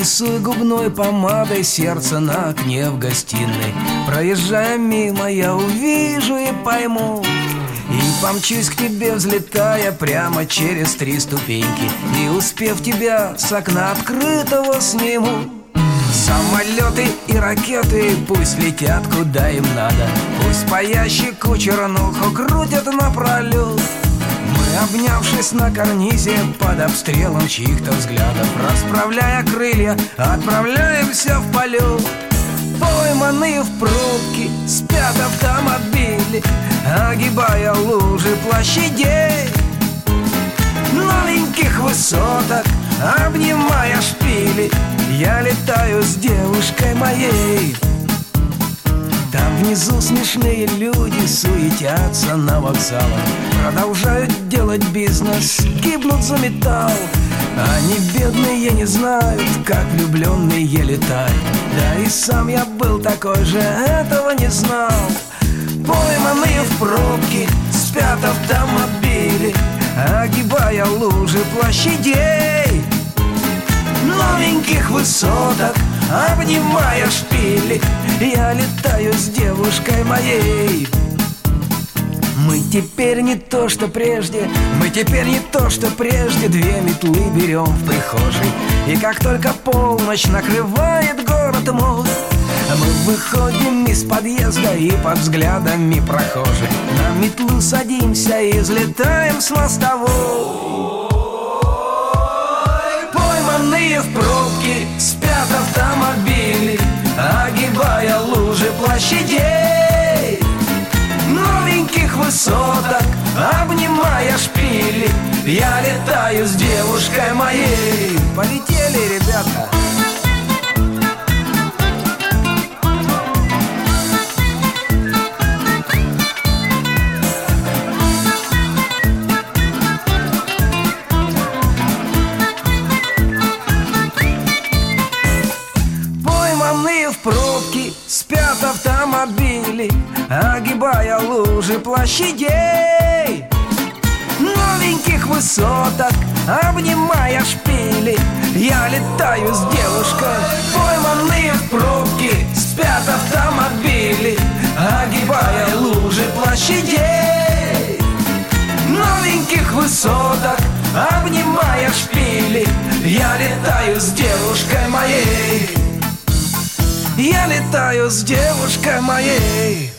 Рисуя губной помадой сердце на окне в гостиной. Проезжая мимо, я увижу и пойму, и помчусь к тебе, взлетая прямо через 3 ступеньки. И успев тебя с окна открытого сниму. Самолеты и ракеты пусть летят куда им надо, пусть паящий кучер нуху крутят напролет. Мы, обнявшись на карнизе под обстрелом чьих-то взглядов, расправляя крылья, отправляемся в полет. Пойманные в пробке спят автомобили, огибая лужи площадей, новеньких высоток, обнимая шпили. Я летаю с девушкой моей. Там внизу смешные люди суетятся на вокзалах, продолжают делать бизнес, гибнут за металл. Они бедные не знают, как влюбленные летают. Да и сам я был такой же, этого не знал. Пойманные в пробке спят автомобили, огибая лужи площадей, новеньких высоток, обнимая шпили. Я летаю с девушкой моей. Мы теперь не то, что прежде, мы теперь не то, что прежде. 2 метлы берем в прихожей, и как только полночь накрывает город мой, мы выходим из подъезда и под взглядами прохожих на метлу садимся и взлетаем с мостовой. Пойманные в пробке спят автомобили, огибая лужи площадей, новеньких высоток, обнимая шпили. Я летаю с девушкой моей. Полетели, ребята! Пойманные в пробке спят автомобили, огибая лужи площадей, новеньких высоток, обнимая шпили. Я летаю с девушкой. Пойманные в пробке спят автомобили, огибая лужи площадей, новеньких высоток, обнимая шпили. Я летаю с девушкой моей. Я летаю с девушкой моей.